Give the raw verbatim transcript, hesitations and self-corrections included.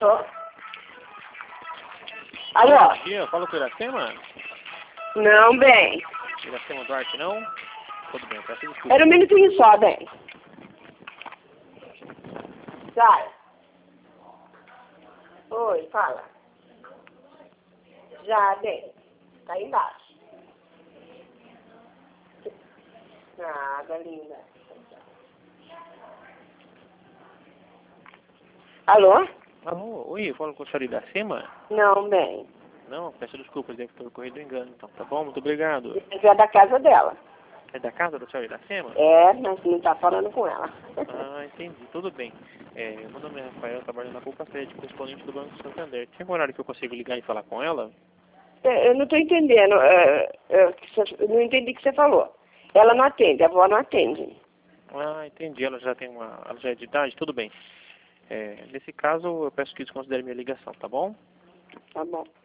Tô. Alô? Bom dia, fala com o Iracema? Não, bem. Iracema Duarte, não? Tudo bem, peço desculpa. Era um minutinho só, bem. Sai. Oi, fala. Já, bem. Tá aí embaixo. Nada, linda. Alô? Alô, oi, fala com o senhor Iracema? Não, bem. Não, peço desculpas, deve ter ocorrido um engano, então, tá bom? Muito obrigado. É da casa dela. É da casa da senhora Iracema? É, mas não tá falando com ela. Ah, entendi, tudo bem. É, meu nome é Rafael, eu trabalho na Poupa Sede, correspondente do Banco Santander. Tem um horário que eu consigo ligar e falar com ela? É, eu não tô entendendo. é, é, que você- eu não entendi o que você falou. Ela não atende, a avó não atende. Ah, entendi, ela já tem uma... ela já é de idade, tudo bem. É, nesse caso, eu peço que desconsidere minha ligação, tá bom? Tá bom.